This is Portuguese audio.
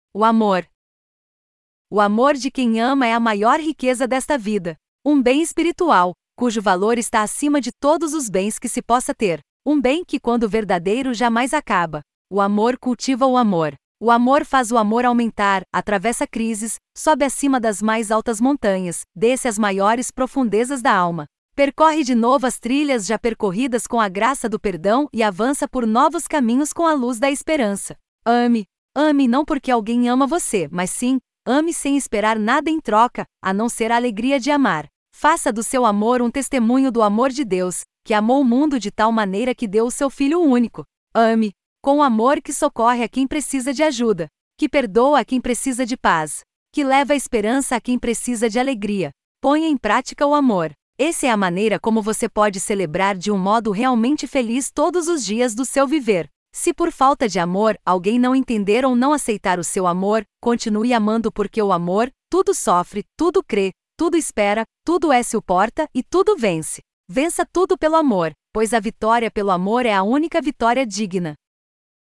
O amor. O amor de quem ama é a maior riqueza desta vida. Um bem espiritual, cujo valor está acima de todos os bens que se possa ter. Um bem que, quando verdadeiro, jamais acaba. O amor cultiva o amor. O amor faz o amor aumentar, atravessa crises, sobe acima das mais altas montanhas, desce às maiores profundezas da alma. Percorre de novo as trilhas já percorridas com a graça do perdão e avança por novos caminhos com a luz da esperança. Ame. Ame não porque alguém ama você, mas sim, ame sem esperar nada em troca, a não ser a alegria de amar. Faça do seu amor um testemunho do amor de Deus, que amou o mundo de tal maneira que deu o seu Filho único. Ame, com o amor que socorre a quem precisa de ajuda, que perdoa a quem precisa de paz, que leva a esperança a quem precisa de alegria. Ponha em prática o amor. Essa é a maneira como você pode celebrar de um modo realmente feliz todos os dias do seu viver. Se por falta de amor, alguém não entender ou não aceitar o seu amor, continue amando porque o amor, tudo sofre, tudo crê, tudo espera, tudo suporta e tudo vence. Vença tudo pelo amor, pois a vitória pelo amor é a única vitória digna.